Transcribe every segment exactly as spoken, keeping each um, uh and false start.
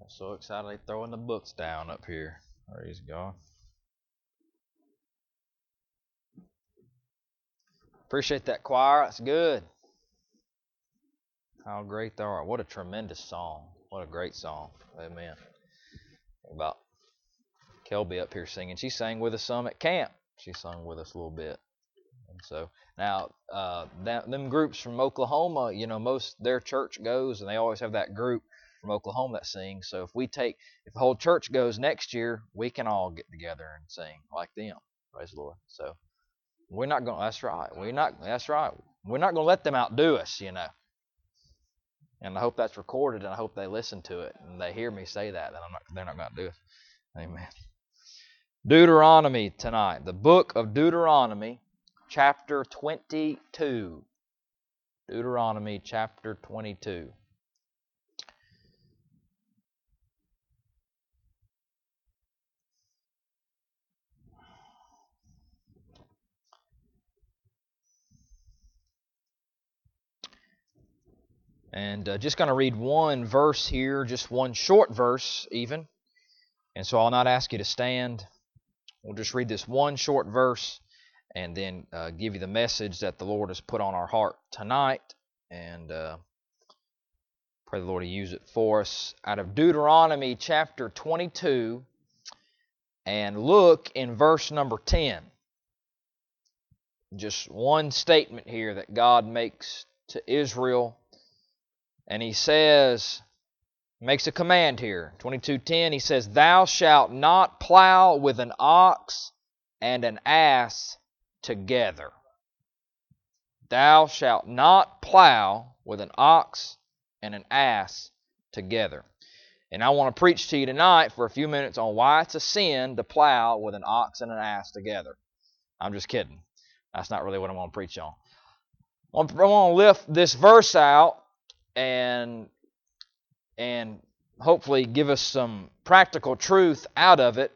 I'm so excited they're throwing the books down up here. Praise God. Appreciate that choir. That's good. How great they are. What a tremendous song. What a great song. Amen. About Kelby up here singing. She sang with us some at camp. She sung with us a little bit. And so now uh, that, them groups from Oklahoma, you know, most their church goes, and they always have that group from Oklahoma that sings. So if we take, if the whole church goes next year, we can all get together and sing like them. Praise the Lord. So we're not going. That's right. We're not. That's right. We're not going to let them outdo us, you know. And I hope that's recorded, and I hope they listen to it and they hear me say that. Then I'm not. They're not going to do it. Amen. Deuteronomy tonight. The book of Deuteronomy, chapter twenty-two. Deuteronomy chapter twenty-two. And uh, just going to read one verse here, just one short verse even. And so I'll not ask you to stand. We'll just read this one short verse and then uh, give you the message that the Lord has put on our heart tonight. And uh, pray the Lord to use it for us. Out of Deuteronomy chapter twenty-two, and look in verse number ten. Just one statement here that God makes to Israel. And he says, makes a command here. twenty-two ten, he says, "Thou shalt not plow with an ox and an ass together." Thou shalt not plow with an ox and an ass together. And I want to preach to you tonight for a few minutes on why it's a sin to plow with an ox and an ass together. I'm just kidding. That's not really what I'm going to preach on. I want to lift this verse out and and hopefully give us some practical truth out of it,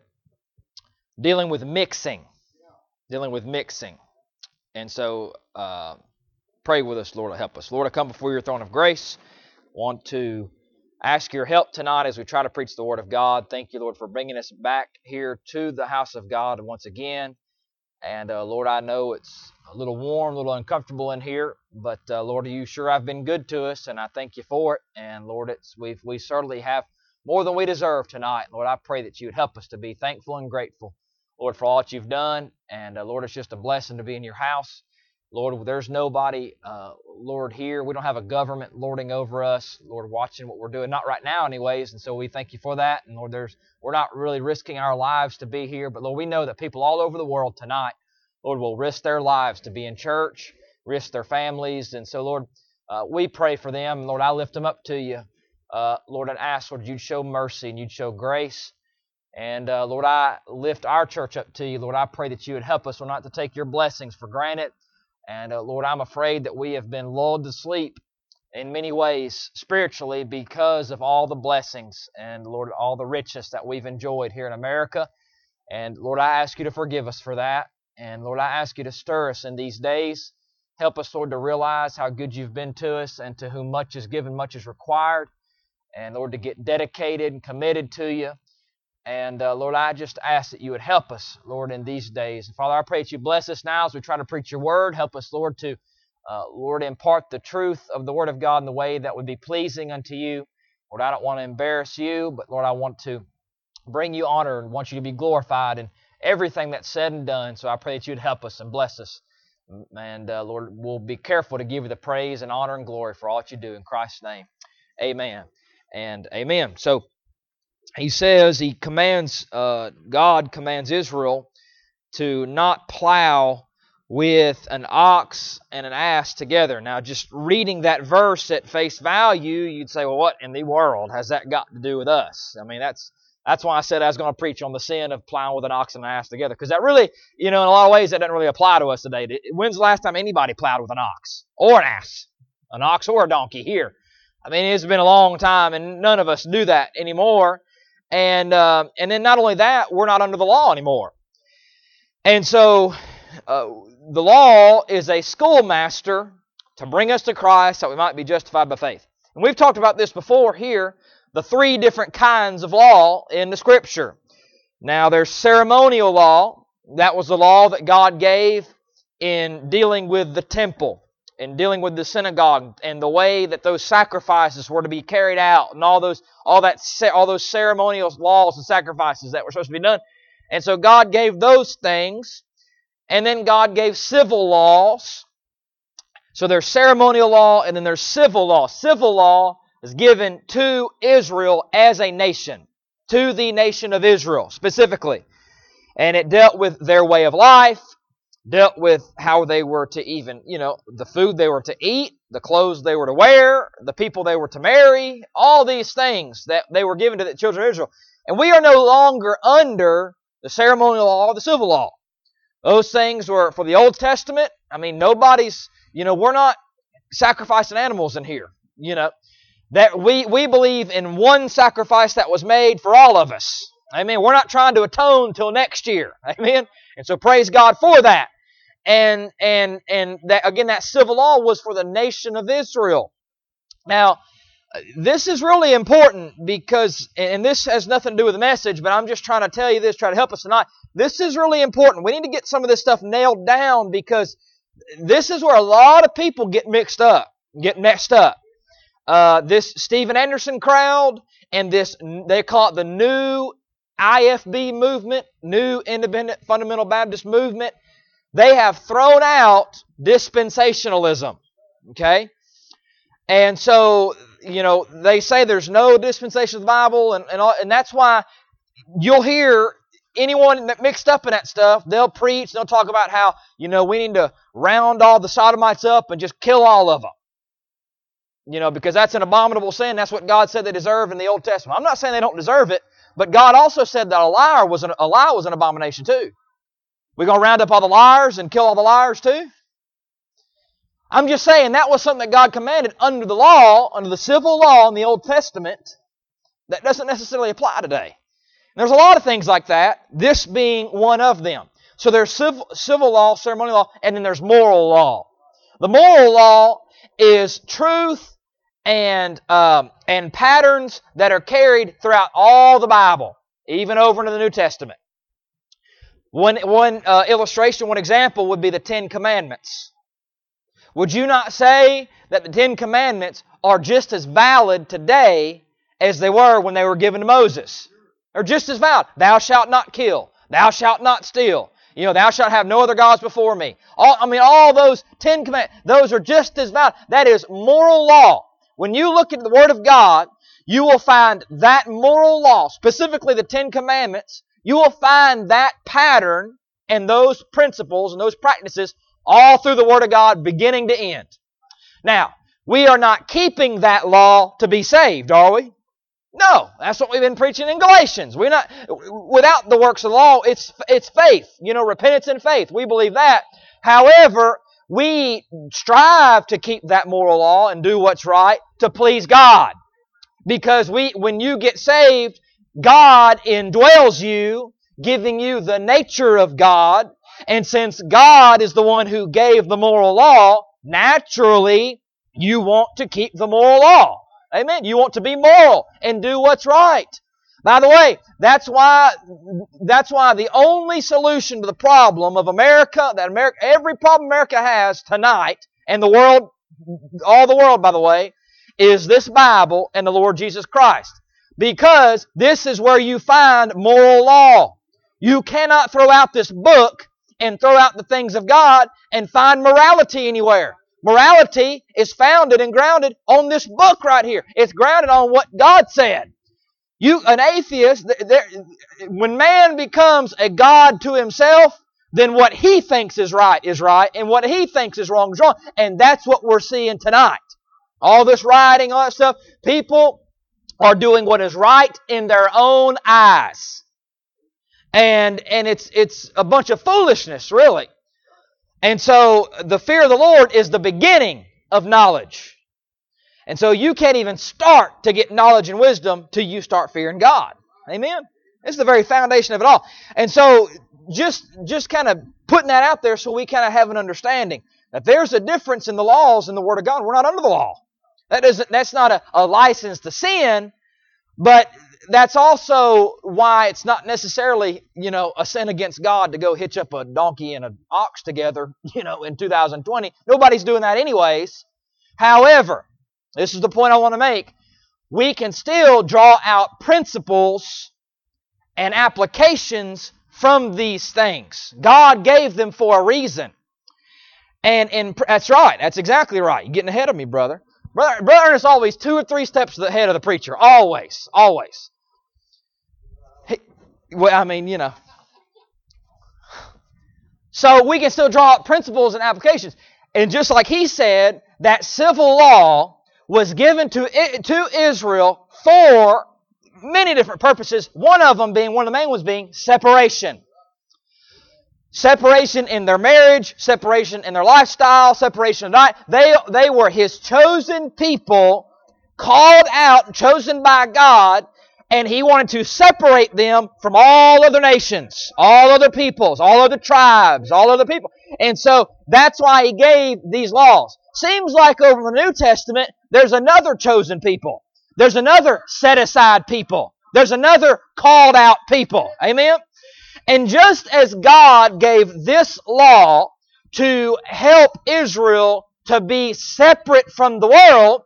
dealing with mixing. Dealing with mixing. And so, uh, pray with us, Lord, to help us. Lord, I come before your throne of grace. Want to ask your help tonight as we try to preach the Word of God. Thank you, Lord, for bringing us back here to the house of God once again. And, uh, Lord, I know it's a little warm, a little uncomfortable in here, but, uh, Lord, you sure have been good to us, and I thank you for it. And, Lord, it's we've, we certainly have more than we deserve tonight. Lord, I pray that you would help us to be thankful and grateful, Lord, for all that you've done. And, uh, Lord, it's just a blessing to be in your house. Lord, there's nobody, uh, Lord, here. We don't have a government lording over us, Lord, watching what we're doing. Not right now, anyways, and so we thank you for that. And, Lord, there's we're not really risking our lives to be here, but, Lord, we know that people all over the world tonight, Lord, will risk their lives to be in church, risk their families. And so, Lord, uh, we pray for them. Lord, I lift them up to you. Uh, Lord, and ask, Lord, you'd show mercy and you'd show grace. And, uh, Lord, I lift our church up to you. Lord, I pray that you would help us, Lord, not to take your blessings for granted. And, uh, Lord, I'm afraid that we have been lulled to sleep in many ways spiritually because of all the blessings and, Lord, all the richness that we've enjoyed here in America. And, Lord, I ask you to forgive us for that. And, Lord, I ask you to stir us in these days. Help us, Lord, to realize how good you've been to us, and to whom much is given, much is required. And, Lord, to get dedicated and committed to you. And, uh, Lord, I just ask that you would help us, Lord, in these days. And, Father, I pray that you bless us now as we try to preach your word. Help us, Lord, to, uh, Lord, impart the truth of the word of God in the way that would be pleasing unto you. Lord, I don't want to embarrass you, but, Lord, I want to bring you honor and want you to be glorified in everything that's said and done. So I pray that you'd help us and bless us. And, uh, Lord, we'll be careful to give you the praise and honor and glory for all that you do in Christ's name. Amen and amen. So he says, he commands, uh, God commands Israel to not plow with an ox and an ass together. Now, just reading that verse at face value, you'd say, well, what in the world has that got to do with us? I mean, that's That's why I said I was going to preach on the sin of plowing with an ox and an ass together. Because that really, you know, in a lot of ways, that doesn't really apply to us today. When's the last time anybody plowed with an ox or an ass? An ox or a donkey here. I mean, it's been a long time, and none of us do that anymore. And uh, and then not only that, we're not under the law anymore. And so uh, the law is a schoolmaster to bring us to Christ that we might be justified by faith. And we've talked about this before here. the three different kinds of law in the Scripture. Now, there's ceremonial law. That was the law that God gave in dealing with the temple, in dealing with the synagogue, and the way that those sacrifices were to be carried out, and all those, all that, all those ceremonial laws and sacrifices that were supposed to be done. And so God gave those things, and then God gave civil laws. So there's ceremonial law, and then there's civil law. Civil law is given to Israel as a nation, to the nation of Israel specifically. And it dealt with their way of life, dealt with how they were to even, you know, the food they were to eat, the clothes they were to wear, the people they were to marry, all these things that they were given to the children of Israel. And we are no longer under the ceremonial law or the civil law. Those things were for the Old Testament. I mean, nobody's, you know, we're not sacrificing animals in here. You know, that we, we believe in one sacrifice that was made for all of us. Amen. We're not trying to atone till next year. Amen. And so praise God for that. And and and that again, that civil law was for the nation of Israel. Now, this is really important because, and this has nothing to do with the message, but I'm just trying to tell you this, try to help us tonight. This is really important. We need to get some of this stuff nailed down because this is where a lot of people get mixed up, get messed up. Uh, this Steven Anderson crowd and this, they call it the new I F B movement, New Independent Fundamental Baptist movement. They have thrown out dispensationalism, okay? And so, you know, they say there's no dispensation of the Bible, and, and, all, and that's why you'll hear anyone that mixed up in that stuff, they'll preach, they'll talk about how, you know, we need to round all the sodomites up and just kill all of them. You know, because that's an abominable sin. That's what God said they deserve in the Old Testament. I'm not saying they don't deserve it, but God also said that a liar was an, a lie was an abomination too. We're going to round up all the liars and kill all the liars too? I'm just saying that was something that God commanded under the law, under the civil law in the Old Testament, that doesn't necessarily apply today. And there's a lot of things like that, this being one of them. So there's civil, civil law, ceremonial law, and then there's moral law. The moral law is truth and um, and patterns that are carried throughout all the Bible, even over into the New Testament. One, one uh, illustration, one example would be the Ten Commandments. Would you not say that the Ten Commandments are just as valid today as they were when they were given to Moses? They're just as valid. Thou shalt not kill. Thou shalt not steal. You know, thou shalt have no other gods before me. All, I mean, all those Ten Commandments, those are just as valid. That is moral law. When you look at the Word of God, you will find that moral law, specifically the Ten Commandments, you will find that pattern and those principles and those practices all through the Word of God, beginning to end. Now, we are not keeping that law to be saved, are we? No, that's what we've been preaching in Galatians. We're not without the works of the law. It's it's faith, you know, repentance and faith. We believe that. However, we strive to keep that moral law and do what's right to please God, because we, when you get saved, God indwells you, giving you the nature of God. And since God is the one who gave the moral law, naturally, you want to keep the moral law. Amen. You want to be moral and do what's right. By the way, that's why, that's why the only solution to the problem of America, that America, every problem America has tonight, and the world, all the world, by the way, is this Bible and the Lord Jesus Christ. Because this is where you find moral law. You cannot throw out this book and throw out the things of God and find morality anywhere. Morality is founded and grounded on this book right here. It's grounded on what God said. You, an atheist, when man becomes a God to himself, then what he thinks is right is right, and what he thinks is wrong is wrong. And that's what we're seeing tonight. All this rioting, all that stuff, people are doing what is right in their own eyes. And and it's it's a bunch of foolishness, really. And so the fear of the Lord is the beginning of knowledge. And so you can't even start to get knowledge and wisdom till you start fearing God. Amen? It's the very foundation of it all. And so just, just kind of putting that out there so we kind of have an understanding that there's a difference in the laws in the Word of God. We're not under the law. That isn't, that's not a, a license to sin, But that's also why it's not necessarily, you know, a sin against God to go hitch up a donkey and an ox together, you know, in two thousand twenty. Nobody's doing that anyways. However, this is the point I want to make. We can still draw out principles and applications from these things. God gave them for a reason. And, and that's right. That's exactly right. You're getting ahead of me, brother. Brother, brother Ernest always two or three steps ahead of the preacher. Always. Always. He, well, I mean, you know. So we can still draw out principles and applications. And just like he said, that civil law was given to, to Israel for many different purposes. One of them being, one of the main ones being separation. Separation in their marriage, separation in their lifestyle, separation of diet. They, they were His chosen people, called out, chosen by God, and He wanted to separate them from all other nations, all other peoples, all other tribes, all other people. And so that's why He gave these laws. Seems like over in the New Testament, there's another chosen people. There's another set-aside people. There's another called-out people. Amen? And just as God gave this law to help Israel to be separate from the world,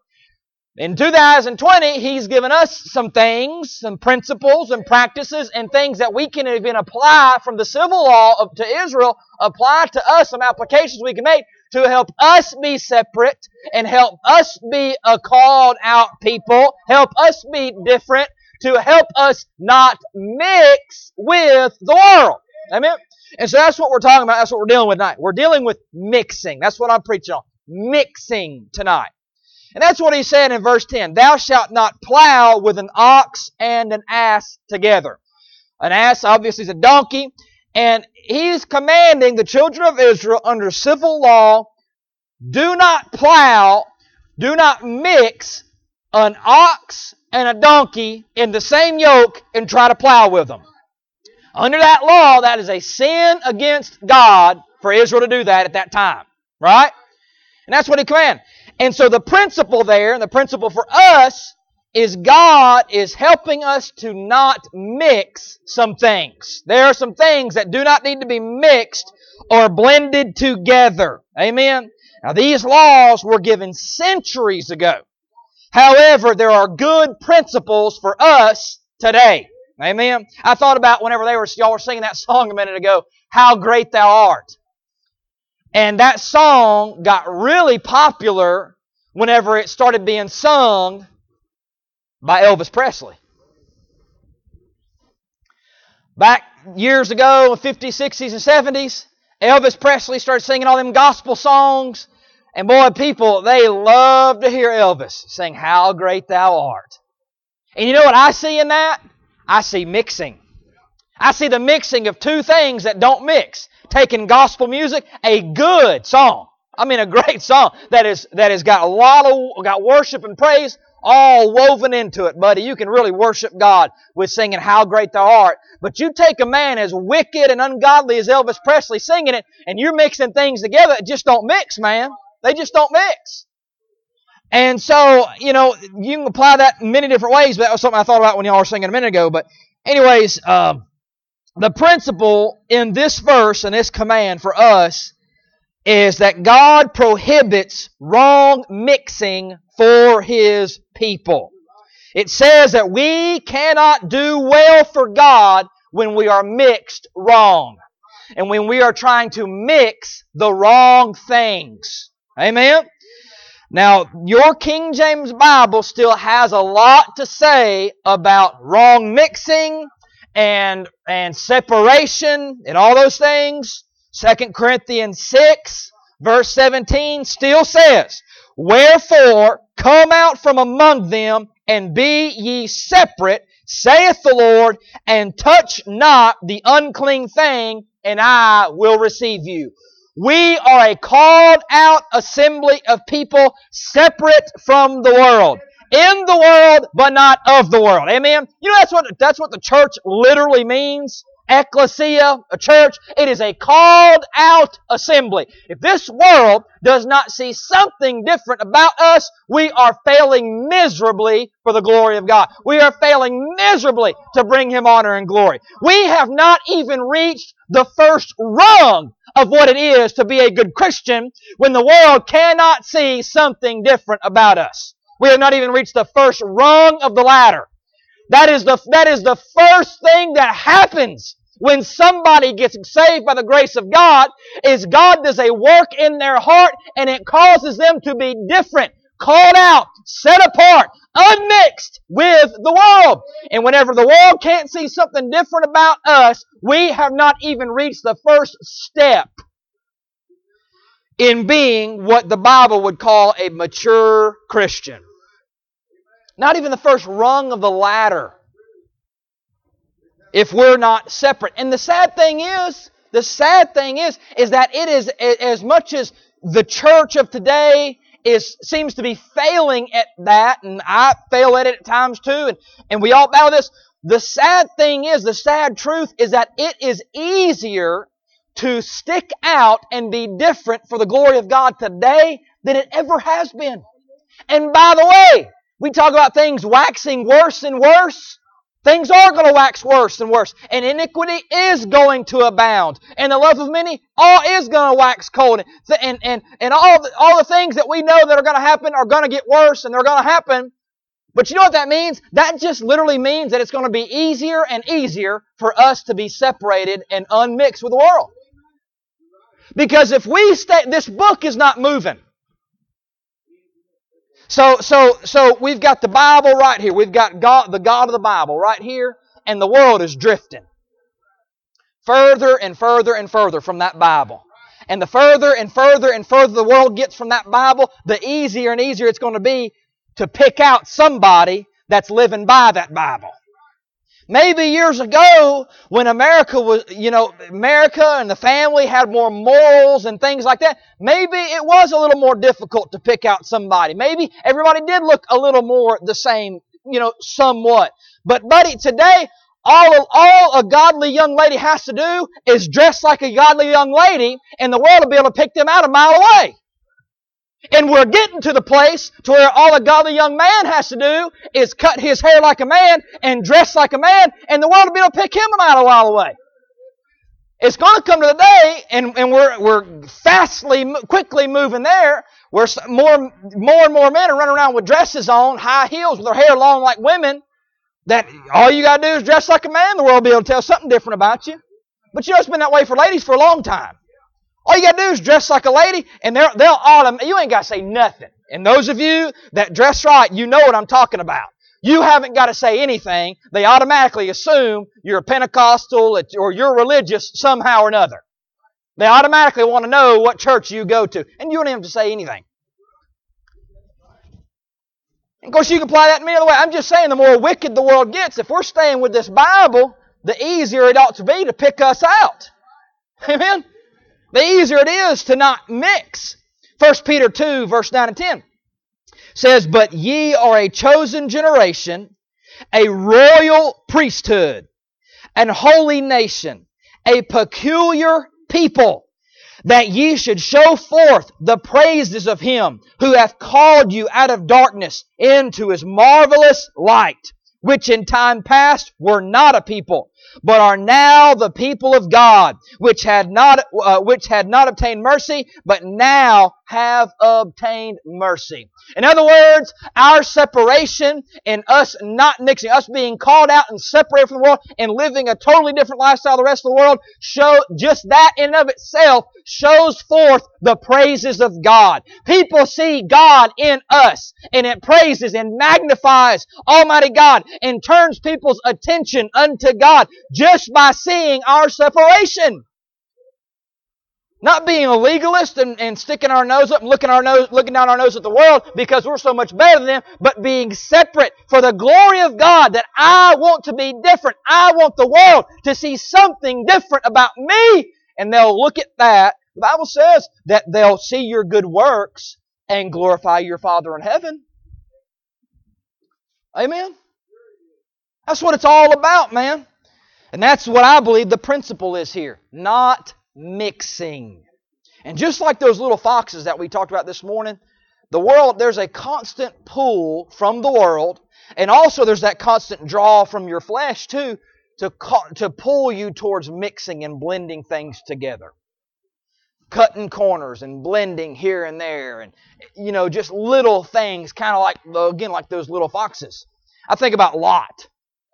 in two thousand twenty, He's given us some things, some principles and practices and things that we can even apply from the civil law of, to Israel, apply to us, some applications we can make to help us be separate and help us be a called out people, help us be different, to help us not mix with the world. Amen? And so that's what we're talking about. That's what we're dealing with tonight. We're dealing with mixing. That's what I'm preaching on. Mixing tonight. And that's what he said in verse ten. Thou shalt not plow with an ox and an ass together. An ass obviously is a donkey. And he's commanding the children of Israel under civil law, do not plow, do not mix an ox and a donkey in the same yoke and try to plow with them. Under that law, that is a sin against God for Israel to do that at that time. Right? And that's what He commanded. And so the principle there, and the principle for us, is God is helping us to not mix some things. There are some things that do not need to be mixed or blended together. Amen? Now these laws were given centuries ago. However, there are good principles for us today. Amen? I thought about whenever they were, y'all were singing that song a minute ago, How Great Thou Art. And that song got really popular whenever it started being sung by Elvis Presley. Back years ago, in the fifties, sixties, and seventies, Elvis Presley started singing all them gospel songs. And boy, people, they love to hear Elvis sing, How Great Thou Art. And you know what I see in that? I see mixing. I see the mixing of two things that don't mix. Taking gospel music, a good song. I mean, a great song that is that has got a lot of got worship and praise all woven into it, buddy. You can really worship God with singing How Great Thou Art. But you take a man as wicked and ungodly as Elvis Presley singing it, and you're mixing things together, it just don't mix, man. They just don't mix. And so, you know, you can apply that in many different ways, but that was something I thought about when y'all were singing a minute ago. But anyways, um, the principle in this verse and this command for us is that God prohibits wrong mixing for His people. It says that we cannot do well for God when we are mixed wrong. And when we are trying to mix the wrong things. Amen? Now, your King James Bible still has a lot to say about wrong mixing and, and separation and all those things. Second Corinthians six, verse seventeen still says, Wherefore, come out from among them, and be ye separate, saith the Lord, and touch not the unclean thing, and I will receive you. We are a called out assembly of people separate from the world. In the world, but not of the world. Amen? You know, that's what, that's what the church literally means. ecclesia, a church. It is a called out assembly. If this world does not see something different about us, we are failing miserably for the glory of God. We are failing miserably to bring Him honor and glory. We have not even reached the first rung of what it is to be a good Christian when the world cannot see something different about us. We have not even reached the first rung of the ladder. That is the, that is the first thing that happens when somebody gets saved by the grace of God, is God does a work in their heart and it causes them to be different, called out, set apart, unmixed with the world. And whenever the world can't see something different about us, we have not even reached the first step in being what the Bible would call a mature Christian. Not even the first rung of the ladder if we're not separate. And the sad thing is, the sad thing is, is that it is, as much as the church of today is seems to be failing at that, and I fail at it at times too, and, and we all battle this, the sad thing is, the sad truth is that it is easier to stick out and be different for the glory of God today than it ever has been. And by the way, we talk about things waxing worse and worse. Things are going to wax worse and worse. And iniquity is going to abound. And the love of many all is going to wax cold. And, and, and all, the, all the things that we know that are going to happen are going to get worse and they're going to happen. But you know what that means? That just literally means that it's going to be easier and easier for us to be separated and unmixed with the world. Because if we stay, this book is not moving. So, so, so we've got the Bible right here. We've got God, the God of the Bible right here, and the world is drifting further and further and further from that Bible. And the further and further and further the world gets from that Bible, the easier and easier it's going to be to pick out somebody that's living by that Bible. Maybe years ago, when America was, you know, America and the family had more morals and things like that, maybe it was a little more difficult to pick out somebody. Maybe everybody did look a little more the same, you know, somewhat. But, buddy, today, all, all a godly young lady has to do is dress like a godly young lady, and the world will be able to pick them out a mile away. And we're getting to the place to where all a godly young man has to do is cut his hair like a man and dress like a man, and the world will be able to pick him out a mile away. It's going to come to the day, and, and we're we're fastly, quickly moving there, where more, more and more men are running around with dresses on, high heels, with their hair long like women, that all you got to do is dress like a man, the world will be able to tell something different about you. But you know, it's been that way for ladies for a long time. All you got to do is dress like a lady, and they'll, they'll autom- you ain't got to say nothing. And those of you that dress right, you know what I'm talking about. You haven't got to say anything. They automatically assume you're a Pentecostal or you're religious somehow or another. They automatically want to know what church you go to. And you don't even have to say anything. Of course, you can apply that in many other ways. I'm just saying, the more wicked the world gets, if we're staying with this Bible, the easier it ought to be to pick us out. Amen? The easier it is to not mix. First Peter two, verse nine and ten says, "But ye are a chosen generation, a royal priesthood, an holy nation, a peculiar people, that ye should show forth the praises of Him who hath called you out of darkness into His marvelous light, which in time past were not a people, but are now the people of God, which had not uh, which had not obtained mercy, but now have obtained mercy." In other words, our separation and us not mixing, us being called out and separated from the world and living a totally different lifestyle than the rest of the world, show just that in and of itself shows forth the praises of God. People see God in us, and it praises and magnifies Almighty God and turns people's attention unto God just by seeing our separation. Not being a legalist and, and sticking our nose up and looking our nose, looking down our nose at the world because we're so much better than them, but being separate for the glory of God, that I want to be different. I want the world to see something different about me. And they'll look at that. The Bible says that they'll see your good works and glorify your Father in heaven. Amen? That's what it's all about, man. And that's what I believe the principle is here. Not mixing. And just like those little foxes that we talked about this morning, the world, there's a constant pull from the world, and also there's that constant draw from your flesh too, to, to pull you towards mixing and blending things together. Cutting corners and blending here and there, and you know, just little things, kind of like, again, like those little foxes. I think about Lot.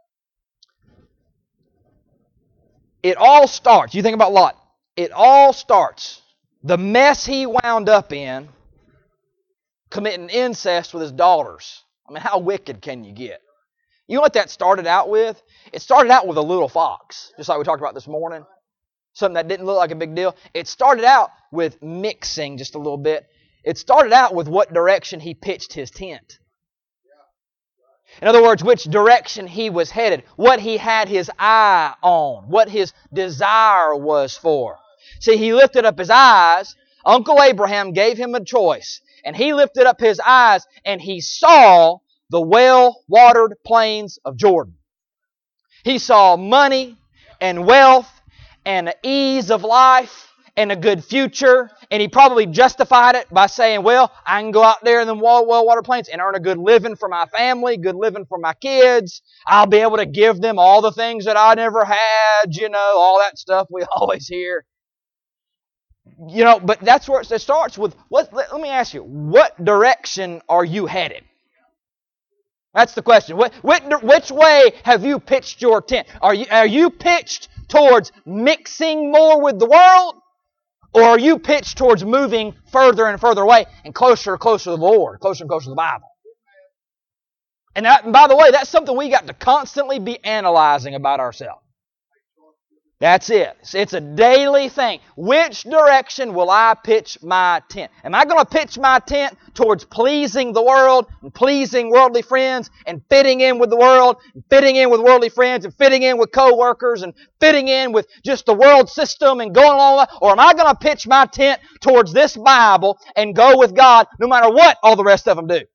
It all starts, you think about Lot, it all starts, the mess he wound up in, committing incest with his daughters. I mean, how wicked can you get? You know what that started out with? It started out with a little fox, just like we talked about this morning. Something that didn't look like a big deal. It started out with mixing just a little bit. It started out with what direction he pitched his tent. In other words, which direction he was headed, what he had his eye on, what his desire was for. See, he lifted up his eyes. Uncle Abraham gave him a choice. And he lifted up his eyes and he saw the well-watered plains of Jordan. He saw money and wealth and ease of life and a good future. And he probably justified it by saying, well, I can go out there in the well-watered plains and earn a good living for my family, good living for my kids. I'll be able to give them all the things that I never had, you know, all that stuff we always hear. You know, but that's where it starts with, what, let, let me ask you, what direction are you headed? That's the question. What, which way have you pitched your tent? Are you, are you pitched towards mixing more with the world? Or are you pitched towards moving further and further away and closer and closer to the Lord, closer and closer to the Bible? And, that, and by the way, that's something we got to constantly be analyzing about ourselves. That's it. It's a daily thing. Which direction will I pitch my tent? Am I going to pitch my tent towards pleasing the world and pleasing worldly friends and fitting in with the world and fitting in with worldly friends and fitting in with co-workers and fitting in with just the world system and going along? Or am I going to pitch my tent towards this Bible and go with God no matter what all the rest of them do?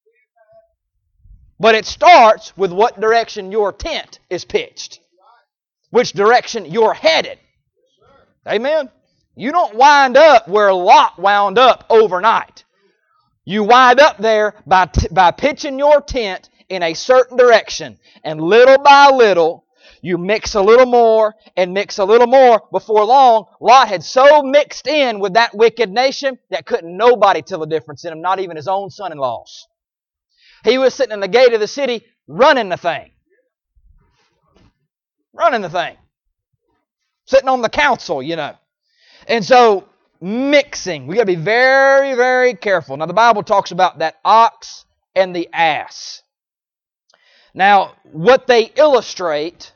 But it starts with what direction your tent is pitched. Which direction you're headed. Amen? You don't wind up where Lot wound up overnight. You wind up there by, t- by pitching your tent in a certain direction. And little by little, you mix a little more and mix a little more. Before long, Lot had so mixed in with that wicked nation that couldn't nobody tell the difference in him, not even his own son-in-laws. He was sitting in the gate of the city running the thing. Running the thing. Sitting on the council, you know. And so, mixing. We got to be very, very careful. Now, the Bible talks about that ox and the ass. Now, what they illustrate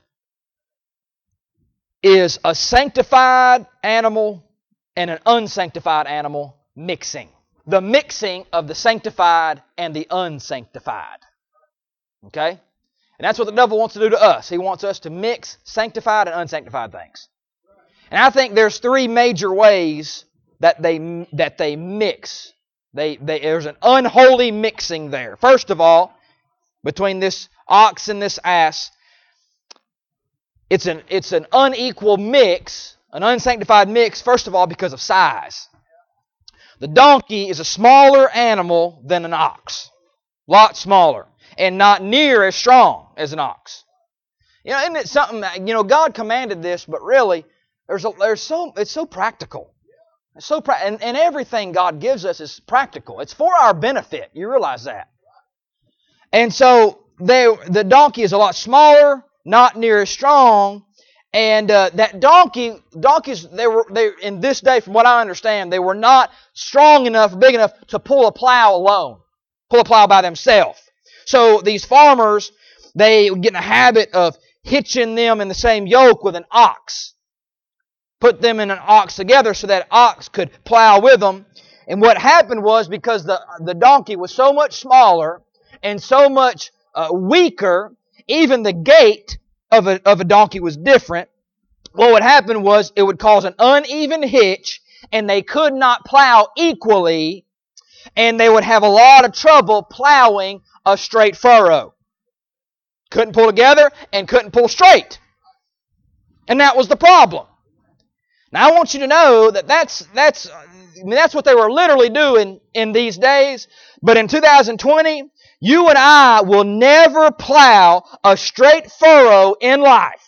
is a sanctified animal and an unsanctified animal mixing. The mixing of the sanctified and the unsanctified. Okay? And that's what the devil wants to do to us. He wants us to mix sanctified and unsanctified things. And I think there's three major ways that they that they mix. They, they there's an unholy mixing there. First of all, between this ox and this ass, it's an it's an unequal mix, an unsanctified mix, first of all, because of size. The donkey is a smaller animal than an ox. A lot smaller. And not near as strong as an ox. You know, isn't it something that, you know, God commanded this, but really, there's a, there's so it's so practical. It's so pra- and, and everything God gives us is practical. It's for our benefit. You realize that. And so they, the donkey is a lot smaller, not near as strong, and uh, that donkey, donkeys, they were they in this day, from what I understand, they were not strong enough, big enough to pull a plow alone, pull a plow by themselves. So these farmers, they would get in a habit of hitching them in the same yoke with an ox. Put them in an ox together so that ox could plow with them. And what happened was, because the, the donkey was so much smaller and so much uh, weaker, even the gait of a, of a donkey was different. What would happen was it would cause an uneven hitch, and they could not plow equally, and they would have a lot of trouble plowing a straight furrow. Couldn't pull together and couldn't pull straight. And that was the problem. Now I want you to know that that's, that's, I mean, that's what they were literally doing in these days. But in two thousand twenty, you and I will never plow a straight furrow in life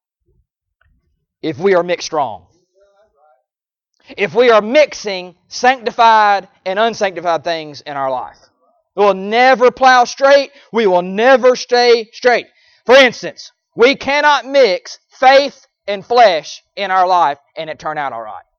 if we are mixed wrong. If we are mixing sanctified and unsanctified things in our life. We will never plow straight. We will never stay straight. For instance, we cannot mix faith and flesh in our life and it turn out all right.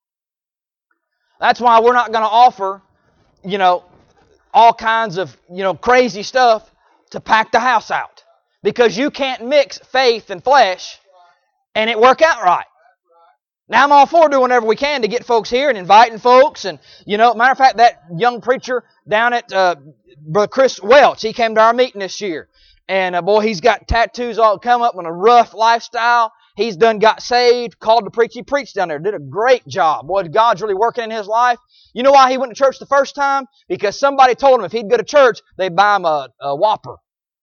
That's why we're not going to offer, you know, all kinds of, you know, crazy stuff to pack the house out. Because you can't mix faith and flesh and it work out right. Now, I'm all for doing whatever we can to get folks here and inviting folks. And, you know, matter of fact, that young preacher down at uh, Brother Chris Welch, he came to our meeting this year. And, uh, boy, he's got tattoos all come up on a rough lifestyle. He's done got saved, called to preach. He preached down there, did a great job. Boy, God's really working in his life. You know why he went to church the first time? Because somebody told him if he'd go to church, they'd buy him a, a Whopper.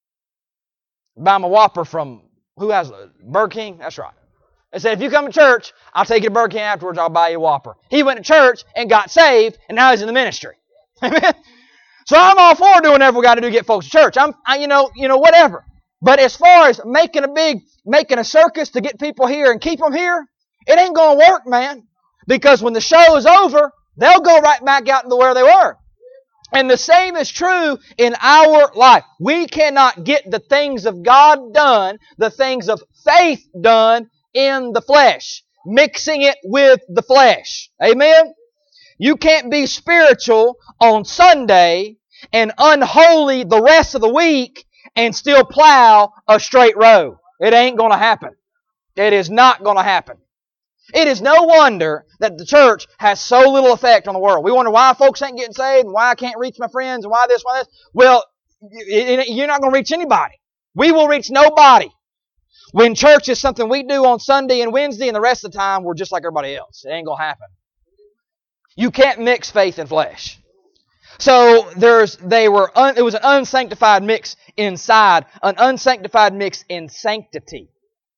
Buy him a Whopper from, who has a Burger King? That's right. They said, if you come to church, I'll take you to Burger King afterwards, I'll buy you a Whopper. He went to church and got saved, and now he's in the ministry. Amen? So I'm all for doing whatever we got to do to get folks to church. I'm, I, you know, you know, whatever. But as far as making a big, making a circus to get people here and keep them here, it ain't going to work, man. Because when the show is over, they'll go right back out to where they were. And the same is true in our life. We cannot get the things of God done, the things of faith done in the flesh. Mixing it with the flesh. Amen? You can't be spiritual on Sunday and unholy the rest of the week and still plow a straight row. It ain't going to happen. It is not going to happen. It is no wonder that the church has so little effect on the world. We wonder why folks ain't getting saved and why I can't reach my friends and why this, why this. Well, you're not going to reach anybody. We will reach nobody. When church is something we do on Sunday and Wednesday and the rest of the time we're just like everybody else. It ain't going to happen. You can't mix faith and flesh. So there's, they were, un, it was an unsanctified mix inside, an unsanctified mix in sanctity.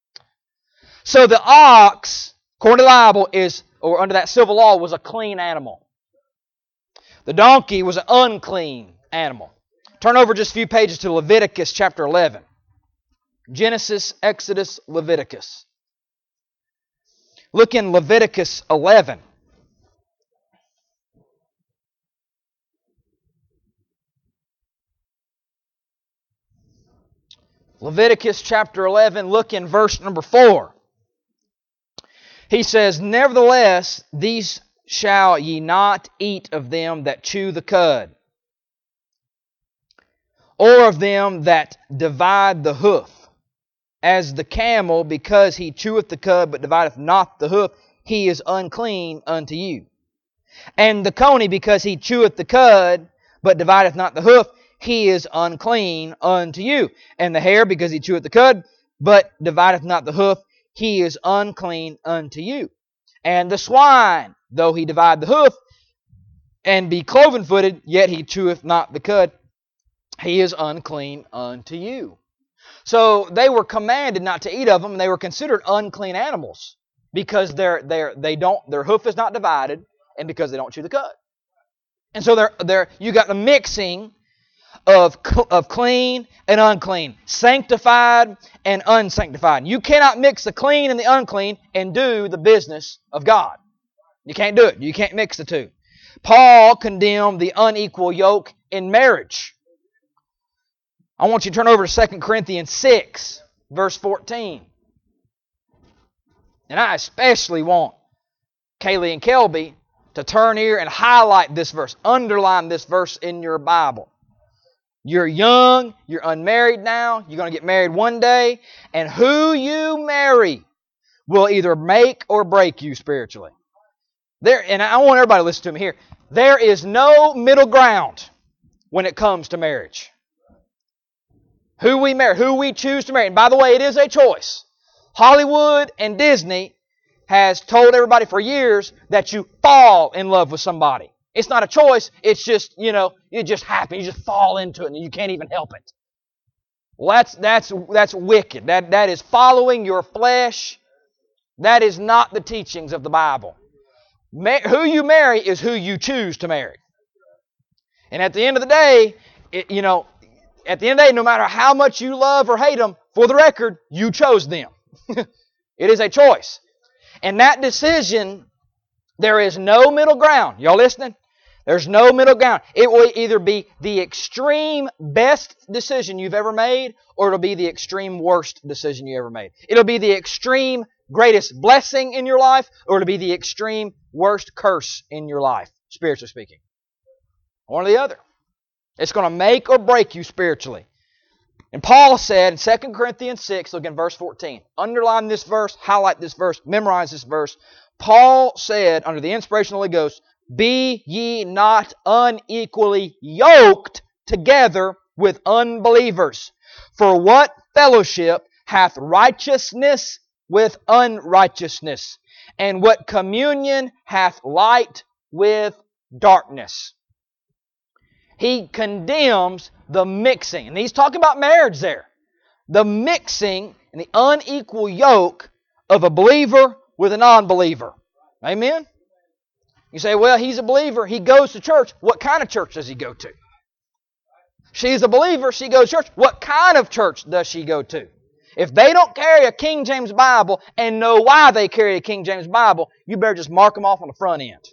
So the ox, according to the Bible, is, or under that civil law, was a clean animal. The donkey was an unclean animal. Turn over just a few pages to Leviticus chapter eleven. Genesis, Exodus, Leviticus. Look in Leviticus eleven. Leviticus chapter eleven, look in verse number four. He says, nevertheless, these shall ye not eat of them that chew the cud, or of them that divide the hoof. As the camel, because he cheweth the cud, but divideth not the hoof, he is unclean unto you. And the coney, because he cheweth the cud, but divideth not the hoof, he is unclean unto you. And the hare, because he cheweth the cud, but divideth not the hoof, he is unclean unto you. And the swine, though he divide the hoof, and be cloven-footed, yet he cheweth not the cud, he is unclean unto you. So they were commanded not to eat of them, and they were considered unclean animals because they're, they're, they don't, their hoof is not divided, and because they don't chew the cud. And so they're, they're, you got the mixing of, of clean and unclean, sanctified and unsanctified. You cannot mix the clean and the unclean and do the business of God. You can't do it. You can't mix the two. Paul condemned the unequal yoke in marriage. I want you to turn over to Second Corinthians six, verse fourteen. And I especially want Kaylee and Kelby to turn here and highlight this verse. Underline this verse in your Bible. You're young, you're unmarried now, you're going to get married one day, and who you marry will either make or break you spiritually. There, and I want everybody to listen to me here. There is no middle ground when it comes to marriage. Who we marry, who we choose to marry. And by the way, it is a choice. Hollywood and Disney has told everybody for years that you fall in love with somebody. It's not a choice. It's just, you know, it just happens. You just fall into it and you can't even help it. Well, that's that's that's wicked. That that is following your flesh That is not the teachings of the Bible. Ma- who you marry is who you choose to marry. And at the end of the day, it, you know, at the end of the day, no matter how much you love or hate them, for the record, you chose them. It is a choice. And that decision, there is no middle ground. Y'all listening? There's no middle ground. It will either be the extreme best decision you've ever made, or it'll be the extreme worst decision you ever made. It'll be the extreme greatest blessing in your life, or it'll be the extreme worst curse in your life, spiritually speaking. One or the other. It's going to make or break you spiritually. And Paul said in Second Corinthians six, look in verse fourteen. Underline this verse, highlight this verse, memorize this verse. Paul said, under the inspiration of the Holy Ghost, be ye not unequally yoked together with unbelievers. For what fellowship hath righteousness with unrighteousness? And what communion hath light with darkness? He condemns the mixing. And he's talking about marriage there. The mixing and the unequal yoke of a believer with a non-believer. Amen? You say, well, he's a believer. He goes to church. What kind of church does he go to? She's a believer. She goes to church. What kind of church does she go to? If they don't carry a King James Bible and know why they carry a King James Bible, you better just mark them off on the front end.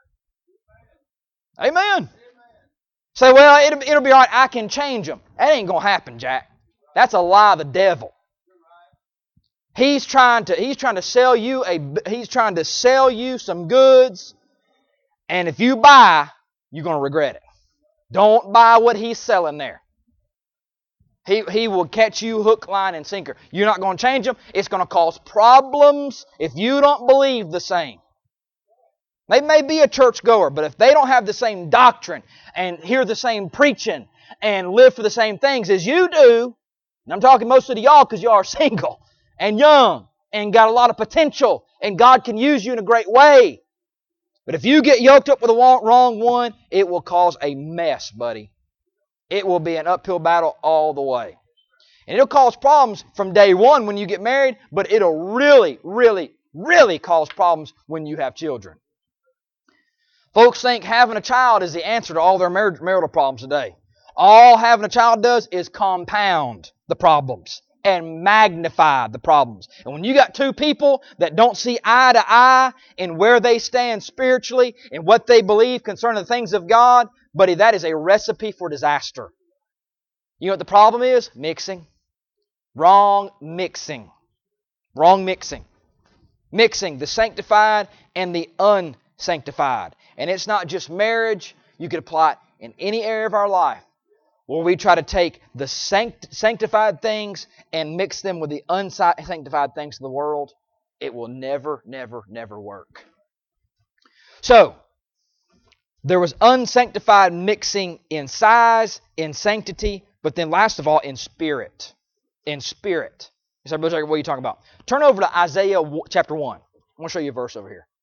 Amen. Say, well, it'll, it'll be all right. I can change them. That ain't going to happen, Jack. That's a lie of the devil. He's trying to, he's trying to sell you a, he's trying to sell you some goods. And if you buy, you're going to regret it. Don't buy what he's selling there. He, he will catch you hook, line, and sinker. You're not going to change them. It's going to cause problems if you don't believe the same. They may be a churchgoer, but if they don't have the same doctrine and hear the same preaching and live for the same things as you do, and I'm talking mostly to y'all because y'all are single and young and got a lot of potential and God can use you in a great way. But if you get yoked up with the wrong one, it will cause a mess, buddy. It will be an uphill battle all the way. And it'll cause problems from day one when you get married, but it'll really, really, really cause problems when you have children. Folks think having a child is the answer to all their mar- marital problems today. All having a child does is compound the problems and magnify the problems. And when you got two people that don't see eye to eye in where they stand spiritually and what they believe concerning the things of God, buddy, that is a recipe for disaster. You know what the problem is? Mixing. Wrong mixing. Wrong mixing. Mixing the sanctified and the unsanctified. And it's not just marriage. You could apply it in any area of our life where we try to take the sanct- sanctified things and mix them with the unsanctified things of the world. It will never, never, never work. So, there was unsanctified mixing in size, in sanctity, but then last of all, in spirit. In spirit. So what are you talking about? Turn over to Isaiah chapter one. I want to show you a verse over here.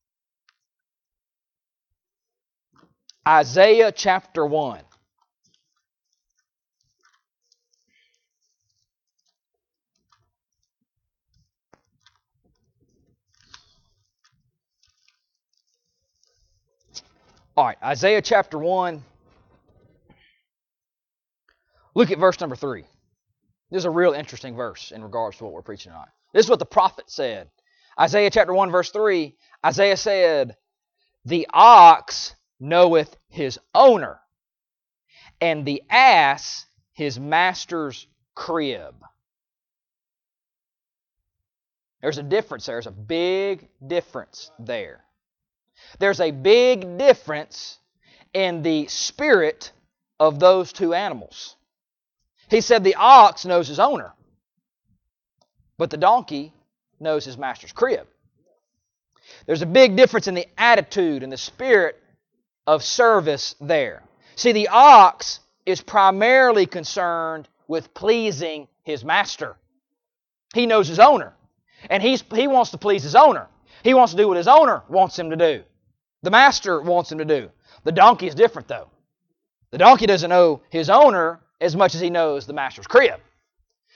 Isaiah chapter one. All right, Isaiah chapter one. Look at verse number three. This is a real interesting verse in regards to what we're preaching on. This is what the prophet said. Isaiah chapter one, verse three. Isaiah said, "The ox knoweth his owner, and the ass his master's crib." There's a difference there. There's a big difference there. There's a big difference in the spirit of those two animals. He said the ox knows his owner, but the donkey knows his master's crib. There's a big difference in the attitude and the spirit of service there. See, the ox is primarily concerned with pleasing his master. He knows his owner, and he's, he wants to please his owner. He wants to do what his owner wants him to do. The master wants him to do. The donkey is different, though. The donkey doesn't know his owner as much as he knows the master's crib.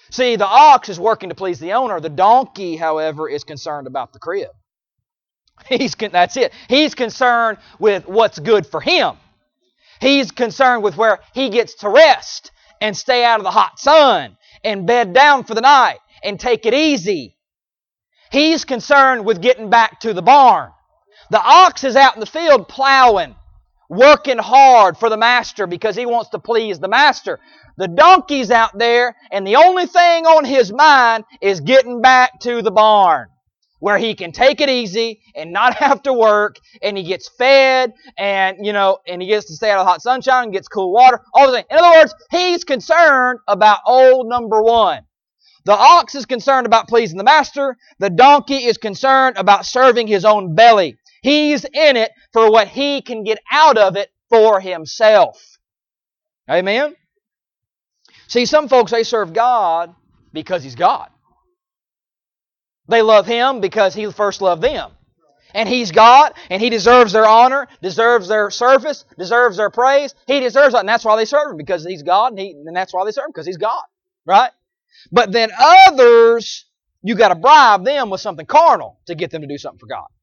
See, the ox is working to please the owner. The donkey, however, is concerned about the crib. He's That's it. He's concerned with what's good for him. He's concerned with where he gets to rest and stay out of the hot sun and bed down for the night and take it easy. He's concerned with getting back to the barn. The ox is out in the field plowing, working hard for the master because he wants to please the master. The donkey's out there, and the only thing on his mind is getting back to the barn, where he can take it easy and not have to work, and he gets fed, and you know, and he gets to stay out of the hot sunshine and gets cool water. All those things. In other words, he's concerned about old number one. The ox is concerned about pleasing the master. The donkey is concerned about serving his own belly. He's in it for what he can get out of it for himself. Amen? See, some folks, they serve God because He's God. They love Him because He first loved them. And He's God, and He deserves their honor, deserves their service, deserves their praise. He deserves that, and that's why they serve Him, because He's God, and, he, and that's why they serve Him, because He's God. Right? But then others, you got to bribe them with something carnal to get them to do something for God.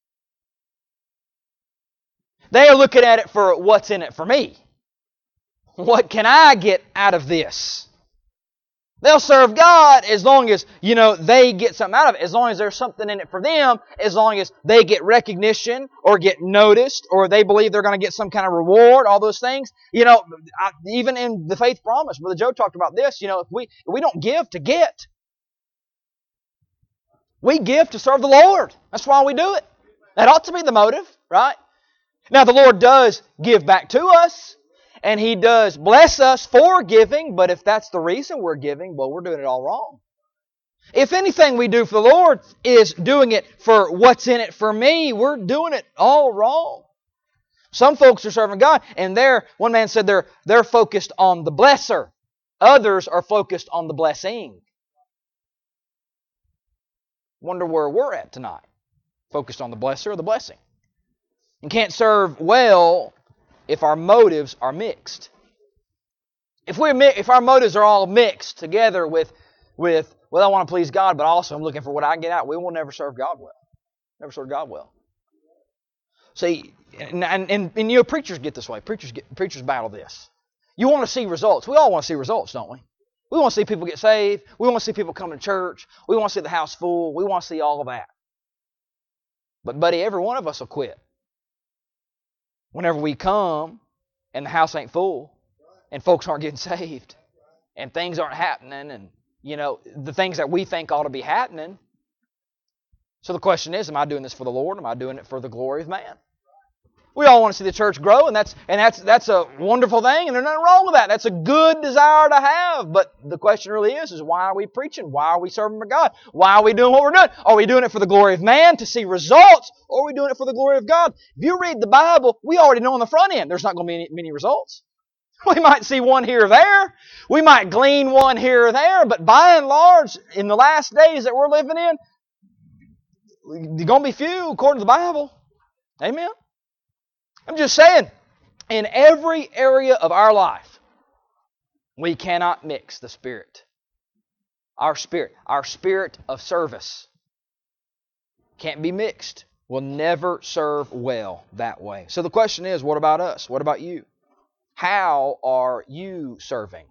They are looking at it for what's in it for me. What can I get out of this? They'll serve God as long as, you know, they get something out of it. As long as there's something in it for them. As long as they get recognition or get noticed or they believe they're going to get some kind of reward, all those things. You know, I, even in the faith promise, Brother Joe talked about this. You know, if we, if we don't give to get. We give to serve the Lord. That's why we do it. That ought to be the motive, right? Now, the Lord does give back to us, and He does bless us for giving, but if that's the reason we're giving, well, we're doing it all wrong. If anything we do for the Lord is doing it for what's in it for me, we're doing it all wrong. Some folks are serving God, and they're, one man said they're, they're focused on the blesser. Others are focused on the blessing. Wonder where we're at tonight. Focused on the blesser or the blessing. And can't serve well if our motives are mixed. If we if our motives are all mixed together with, with well, I want to please God, but also I'm looking for what I can get out, we will never serve God well. Never serve God well. See, and, and, and, and you know, preachers get this way. Preachers get preachers battle this. You want to see results. We all want to see results, don't we? We want to see people get saved. We want to see people come to church. We want to see the house full. We want to see all of that. But, buddy, every one of us will quit. Whenever we come and the house ain't full and folks aren't getting saved and things aren't happening and, you know, the things that we think ought to be happening. So the question is, am I doing this for the Lord? Am I doing it for the glory of man? We all want to see the church grow, and that's and that's that's a wonderful thing, and there's nothing wrong with that. That's a good desire to have. But the question really is, is why are we preaching? Why are we serving for God? Why are we doing what we're doing? Are we doing it for the glory of man to see results, or are we doing it for the glory of God? If you read the Bible, we already know on the front end there's not going to be any, many results. We might see one here or there. We might glean one here or there, but by and large, in the last days that we're living in, there's going to be few according to the Bible. Amen? I'm just saying, in every area of our life, we cannot mix the Spirit. Our spirit, our spirit of service can't be mixed. We'll never serve well that way. So the question is, what about us? What about you? How are you serving?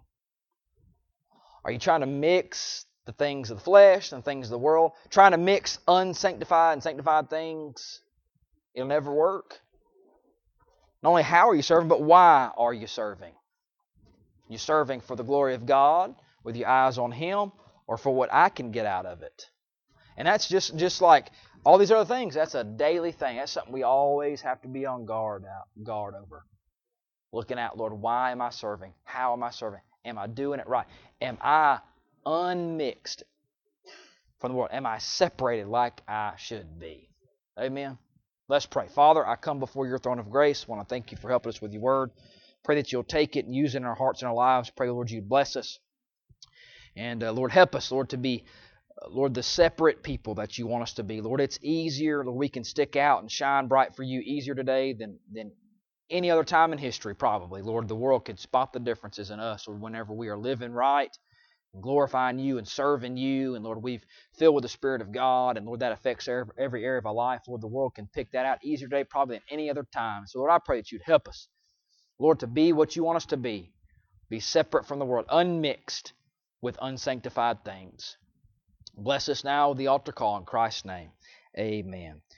Are you trying to mix the things of the flesh and the things of the world? Trying to mix unsanctified and sanctified things? It'll never work. Not only how are you serving, but why are you serving? You serving for the glory of God with your eyes on Him, or for what I can get out of it? And that's just, just like all these other things. That's a daily thing. That's something we always have to be on guard out, guard over. Looking at, Lord, why am I serving? How am I serving? Am I doing it right? Am I unmixed from the world? Am I separated like I should be? Amen. Let's pray. Father, I come before your throne of grace. I want to thank you for helping us with your word. Pray that you'll take it and use it in our hearts and our lives. Pray, Lord, you bless us. And, uh, Lord, help us, Lord, to be, uh, Lord, the separate people that you want us to be. Lord, it's easier, Lord, we can stick out and shine bright for you easier today than, than any other time in history, probably. Lord, the world could spot the differences in us, or whenever we are living right glorifying You and serving You. And Lord, we've filled with the Spirit of God. And Lord, that affects every area of our life. Lord, the world can pick that out easier today probably than any other time. So Lord, I pray that You'd help us, Lord, to be what You want us to be. Be separate from the world, unmixed with unsanctified things. Bless us now with the altar call in Christ's name. Amen.